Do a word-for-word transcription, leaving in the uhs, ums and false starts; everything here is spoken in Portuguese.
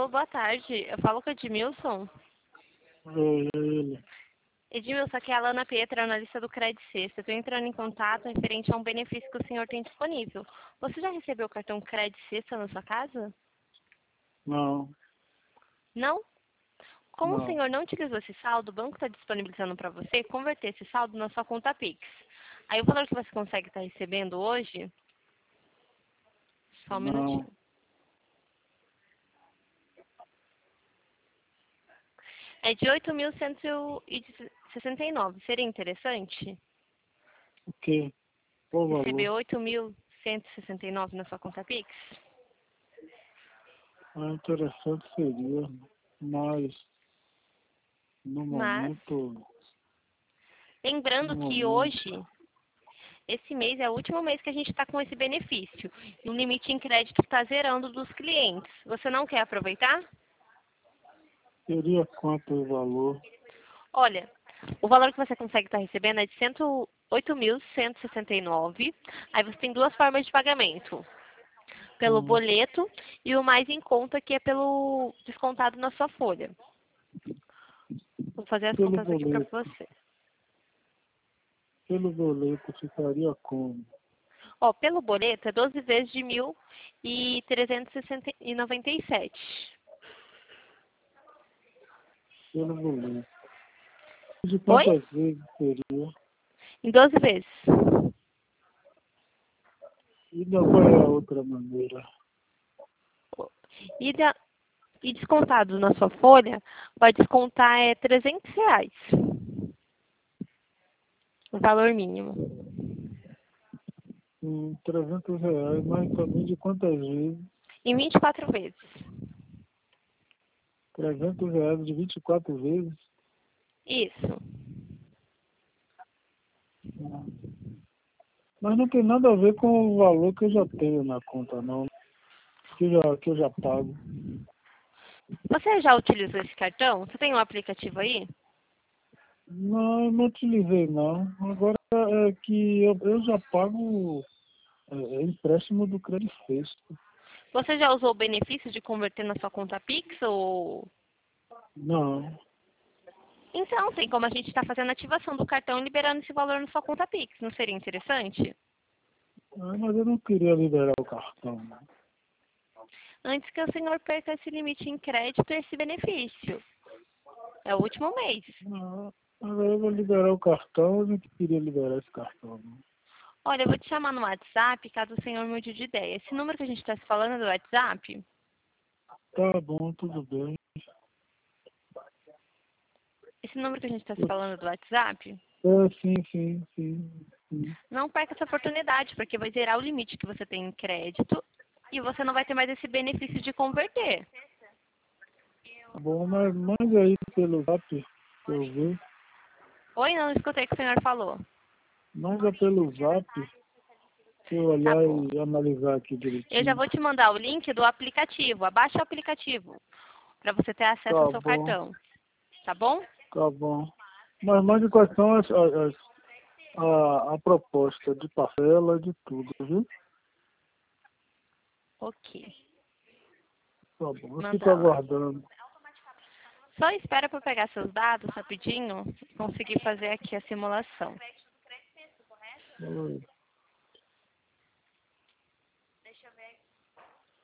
boa tarde. Eu falo com o Edmilson. É ele. Edmilson, aqui é a Lana Pietra, analista do Credit Sexta. Estou entrando em contato referente a um benefício que o senhor tem disponível. Você já recebeu o cartão Credit Sexta na sua casa? Não, Não? Como o não. senhor não utilizou esse saldo, o banco está disponibilizando para você converter esse saldo na sua conta Pix. Aí o valor que você consegue estar recebendo hoje... Só um minutinho. Não. É de oito mil cento e sessenta e nove. Seria interessante O quê? Qual o receber valor? oito mil cento e sessenta e nove na sua conta Pix? Ah, interessante seria, mas no Mas, momento, lembrando no que momento, hoje, esse mês é o último mês que a gente está com esse benefício. E o limite em crédito está zerando dos clientes. Você não quer aproveitar? seria quanto o valor? Olha, o valor que você consegue estar recebendo é de oito mil cento e sessenta e nove. Aí você tem duas formas de pagamento. Pelo Hum, boleto e o mais em conta, que é pelo descontado na sua folha. Vou fazer as pelo contas aqui para boleto, você. pelo boleto ficaria como? Ó, pelo boleto é doze vezes de mil trezentos e noventa e sete. Pelo boleto. De Oi? quantas vezes seria? Em doze vezes. E da qual é a outra maneira? E, da- e descontado na sua folha, vai descontar é trezentos reais. O valor mínimo. Hum, trezentos reais, mas também de quantas vezes? Em vinte e quatro vezes. Trezentos reais de vinte e quatro vezes? Isso. Hum. Mas não tem nada a ver com o valor que eu já tenho na conta, não. Que eu já, que eu já pago. Você já utilizou esse cartão? Você tem um aplicativo aí? Não, eu não utilizei, não. Agora é que eu, eu já pago é, é empréstimo do Credit Sexta. Você já usou o benefício de converter na sua conta Pix ou... Não. Então, tem como a gente estar fazendo a ativação do cartão e liberando esse valor na sua conta Pix. Não seria interessante? Ah, mas eu não queria liberar o cartão, não. Antes que o senhor perca esse limite em crédito e esse benefício. É o último mês. Não, mas eu vou liberar o cartão, eu não queria liberar esse cartão, não. Olha, eu vou te chamar no WhatsApp, caso o senhor mude de ideia. Esse número que a gente está se falando é do WhatsApp? Tá bom, tudo bem. Esse número que a gente está se falando é do WhatsApp? É, sim, sim, sim, sim. Não perca essa oportunidade, porque vai zerar o limite que você tem em crédito e você não vai ter mais esse benefício de converter. Tá bom, mas manda aí pelo zap pra eu ver. Oi, não escutei o que o senhor falou. Manda pelo zap pra eu Tá olhar bom. e analisar aqui Eu já direitinho. vou te mandar o link do aplicativo. Abaixa o aplicativo para você ter acesso ao Tá seu bom, cartão. Tá bom? tá bom. Mas mande quais são as, as, as- a, a proposta de parcela, de tudo, viu? Ok. Tá bom, eu fico Mandando. aguardando. Só espera para pegar seus dados rapidinho e conseguir fazer aqui a simulação. Fala aí.